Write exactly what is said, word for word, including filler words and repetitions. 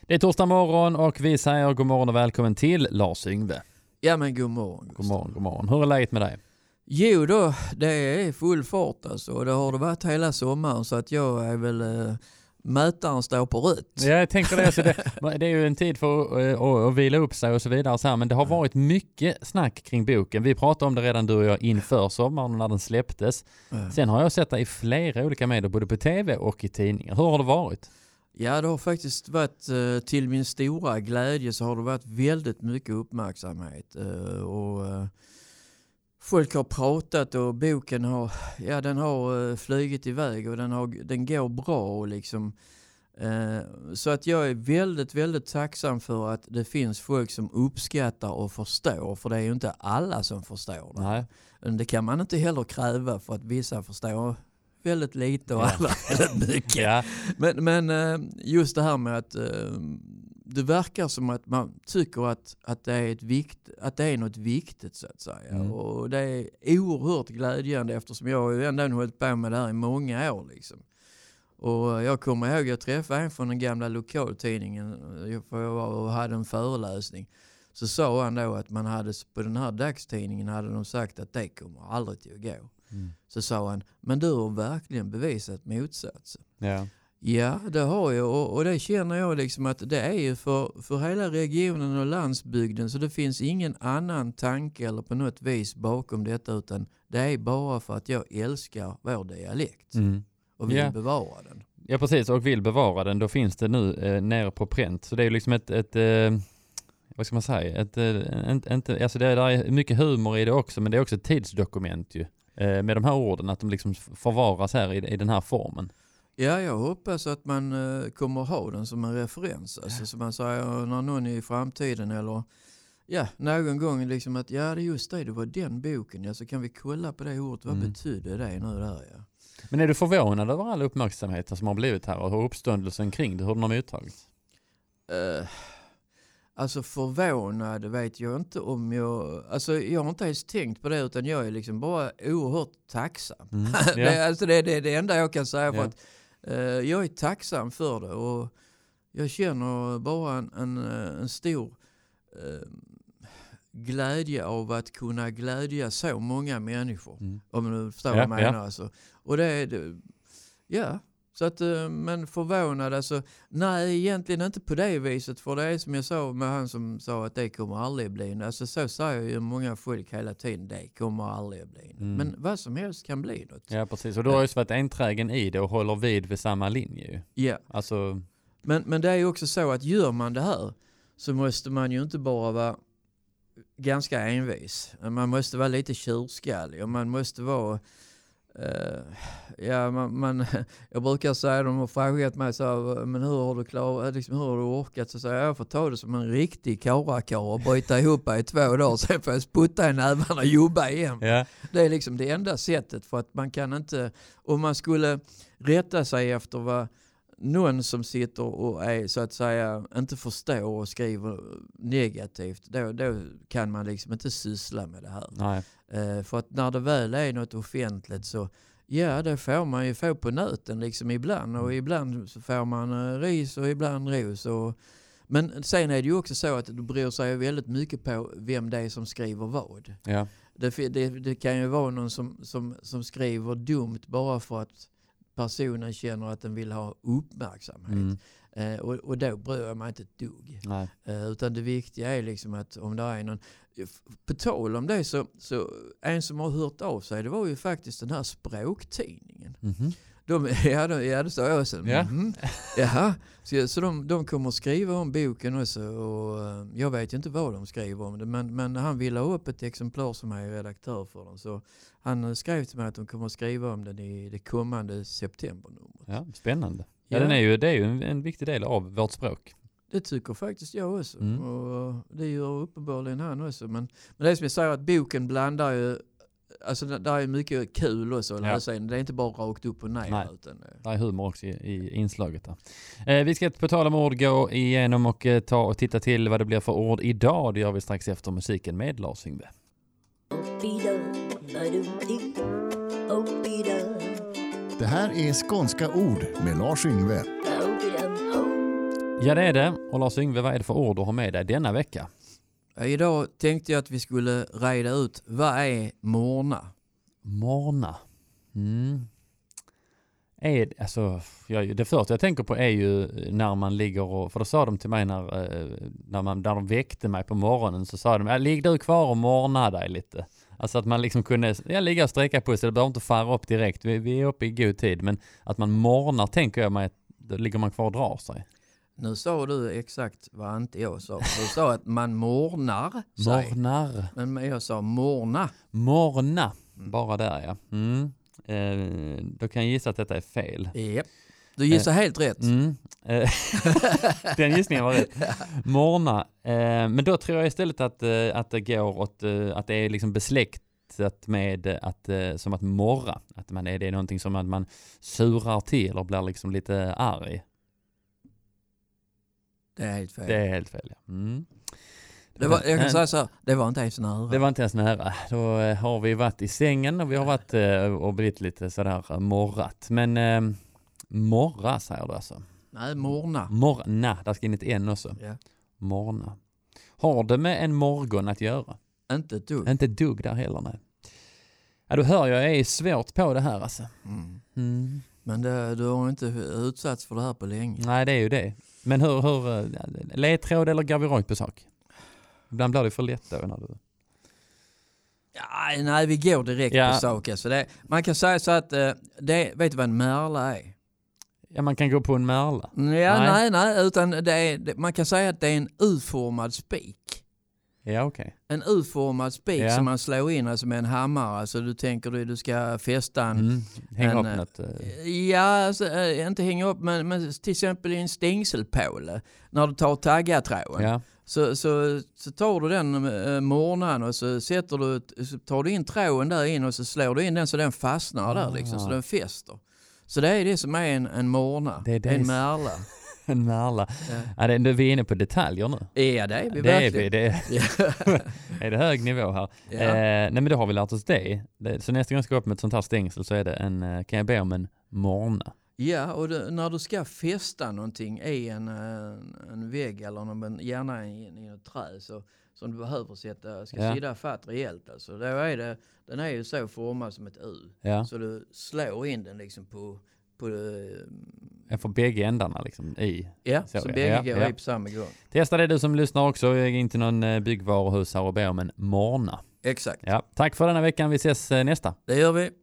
Det är torsdag morgon och vi säger god morgon och välkommen till Lars Yngve. Ja men god morgon. God morgon, god morgon. Hur är läget med dig? Jo då, det är full fart alltså. Det har det varit hela sommaren så att jag är väl... Eh, mätaren står på rött. Ja, jag tänker det. Så det, det är ju en tid för att, att, att vila upp sig och så vidare. Så här, men det har varit mycket snack kring boken. Vi pratade om det redan du och jag inför sommaren när den släpptes. Mm. Sen har jag sett det i flera olika medier, både på tv och i tidningar. Hur har det varit? Ja, det har faktiskt varit, till min stora glädje så har det varit väldigt mycket uppmärksamhet. Och folk har pratat och boken har, ja, den har flugit iväg och den, har, den går bra. Och liksom, så att jag är väldigt, väldigt tacksam för att det finns folk som uppskattar och förstår. För det är ju inte alla som förstår det. Nej. Det kan man inte heller kräva för att vissa förstår väldigt lite och ja. alla väldigt mycket. Ja. Men, men just det här med att det verkar som att man tycker att, att, det, är ett vikt, att det är något viktigt så att säga. Mm. Och det är oerhört glädjande eftersom jag har ju ändå hållit på med det här i många år liksom. Och jag kommer ihåg att jag träffade en från den gamla lokaltidningen för jag var och hade en föreläsning. Så sa han då att man hade på den här dagstidningen hade de sagt att det kommer aldrig till att gå. Mm. Så sa han, men du har verkligen bevisat motsatsen. Ja. Ja, det har jag och, och det känner jag liksom att det är ju för, för hela regionen och landsbygden så det finns ingen annan tanke eller på något vis bakom detta utan det är bara för att jag älskar vår dialekt mm. och vill ja. bevara den. Ja, precis, och vill bevara den. Då finns det nu eh, nere på pränt. Så det är ju liksom ett, ett eh, vad ska man säga, ett, ett, ett, alltså det är, det är mycket humor i det också men det är också ett tidsdokument ju. Med de här orden, att de liksom förvaras här i, i den här formen. Ja, jag hoppas att man uh, kommer ha den som en referens. Alltså, ja. Som man säger när någon i framtiden eller ja, någon gång liksom att ja, det är just det, det var den boken. Ja, så kan vi kolla på det ordet. Vad mm. betyder det nu där? Ja. Men är du förvånad över all uppmärksamhet som har blivit här och hur uppståndelsen kring det, hur den har mottagits? Uh. Alltså förvånad vet jag inte om jag... Alltså jag har inte ens tänkt på det utan jag är liksom bara oerhört tacksam. Mm, yeah. det, är, alltså det, det är det enda jag kan säga för yeah. att uh, jag är tacksam för det och jag känner bara en, en, en stor uh, glädje av att kunna glädja så många människor. Mm. Om du förstår yeah, vad jag menar. Yeah. Alltså. Och det är... Det, ja... Så att, men förvånad, alltså, nej egentligen inte på det viset för det är som jag sa med han som sa att det kommer aldrig bli, alltså så säger ju många folk hela tiden, det kommer aldrig bli mm. men vad som helst kan bli något. Ja precis, och du har ju varit enträgen i det och håller vid vid samma linje ju. Ja, alltså... men, men det är ju också så att gör man det här så måste man ju inte bara vara ganska envis, man måste vara lite tjurskallig och man måste vara Uh, ja, man, man, jag brukar säga, de har frågat mig så, men hur har du klarat, liksom, hur har du orkat? Så säger jag, jag får ta det som en riktig karakar och bryta ihop i två dagar, sen får jag sputta i nävarna och jobba igen. Yeah. Det är liksom det enda sättet för att man kan inte, om man skulle rätta sig efter vad någon som sitter och är så att säga inte förstår och skriver negativt, då, då kan man liksom inte syssla med det här. Nej. Uh, för att när det väl är något offentligt så ja, det får man ju få på nöten liksom ibland och ibland så får man uh, ris och ibland ros och, men sen är det ju också så att det beror sig väldigt mycket på vem det är som skriver vad. Ja. Det, det, det kan ju vara någon som, som, som skriver dumt bara för att personen känner att den vill ha uppmärksamhet. Mm. Uh, och, och då bryr jag mig inte ett dugg. Uh, utan det viktiga är liksom att om det är någon... På tal om det så, så en som har hört av sig, det var ju faktiskt den här språktidningen. Mm-hmm. De, ja, de, ja, det sa jag också. Ja. Mm. Jaha. Så, så de, de kommer att skriva om boken också och uh, jag vet inte vad de skriver om det men, men han ville ha upp ett exemplar som är redaktör för dem så han skrev till mig att de kommer att skriva om den i det kommande septembernumret. Ja, spännande. Ja, ja. Den är ju, det är ju en, en viktig del av vårt språk. Det tycker faktiskt jag också. Mm. Och det gör uppenbarligen han också. Men, men det är som jag säger att boken blandar ju... Alltså där är mycket kul också att läsa in. Det är inte bara rakt upp och ner. Nej, utan, det är humor också i, i inslaget där. Eh, vi ska på tal om ord gå igenom och eh, ta och titta till vad det blir för ord idag. Det gör vi strax efter musiken med Lars Yngve. Det här är Skånska ord med Lars Yngve. Ja, det är det. Och Lars Yngve, vad är det för ord du har med dig denna vecka? Ja, idag tänkte jag att vi skulle reda ut, vad är morna? Morna. Mm. Är, alltså, jag, det första jag tänker på är ju när man ligger och, för då sa de till mig när, när, man, när de väckte mig på morgonen, så sa de, ligg du kvar och morna dig lite. Alltså att man liksom kunde ja, ligga och sträcka på sig, det behöver inte fara upp direkt, vi, vi är uppe i god tid, men att man mornar tänker jag mig, då ligger man kvar och drar sig. Nu sa du exakt vad inte jag sa. Du sa att man mornar sig. Mornar. Men jag sa morna. Morna, bara där ja. Mm. Eh, då kan jag gissa att detta är fel. Yep. Du gissar eh, helt rätt. Mm. Eh, den gissningen var rätt. Morna. Eh, men då tror jag istället att, eh, att det går åt, eh, att det är liksom besläktat med att, eh, som att morra. Att man är, det är någonting som att man surar till och blir liksom lite arg. Det är helt fel. Det är helt fel, ja. Mm. Det var, jag kan säga så här, det var inte ens nära. Det var inte ens nära. Då har vi varit i sängen och vi har varit och blivit lite sådär morrat. Men eh, morra säger du alltså? Nej, morna. Morna, där ska in ett en också. Ja. Morna. Har det med en morgon att göra? Inte ett dugg. Inte ett dugg där heller, nej. Ja, du hör jag är svårt på det här alltså. Mm. Mm. Men det, du har inte utsatts för det här på länge. Nej, det är ju det. Men hur, hur ledtråd eller går vi rakt på sak? Ibland blir det för lätt då när du... Ja, nej, vi går direkt ja. på sak. Alltså det, man kan säga så att, det, vet du vad en märla är? Ja, man kan gå på en märla. Ja, nej, nej, nej utan det är, det, man kan säga att det är en U-formad spik. Ja, okej. Okay. En U-formad spik ja. som man slår in alltså med en hammare. Alltså du tänker du du ska fästa en... Mm. Hänga en, upp något? Ja, alltså, inte hänga upp, men, men till exempel i en stängselpåle. När du tar taggatråden. Ja. Så, så, så tar du den äh, morgonen och så, sätter du, så tar du in tråden där in och så slår du in den så den fastnar ah. där liksom, så den fäster. Så det är det som är en, en morna, det är det en märla. En märla. Ja. Ja, det, vi är inne på detaljer nu. Ja, det är vi det verkligen. Är, det är, är det hög nivå här. Ja. Eh, nej, men då har vi lärt oss det. det. Så nästa gång jag ska upp med ett sånt här stängsel så är det en, kan jag be om en morna. Ja, och det, när du ska fästa någonting i en, en, en vägg eller någon, gärna i, i ett träd så, som du behöver sätta, ska ja. sidda fatt rejält. Alltså. Då är det, den är ju så formad som ett U. Ja. Så du slår in den liksom på... på jag får bägge ändarna liksom i. Ja, så, så bägge ja, går ja. i på samma gång. Testa det du som lyssnar också. Jag går in till någon byggvaruhus här och ber om en morna. Exakt. Ja, tack för denna veckan. Vi ses nästa. Det gör vi.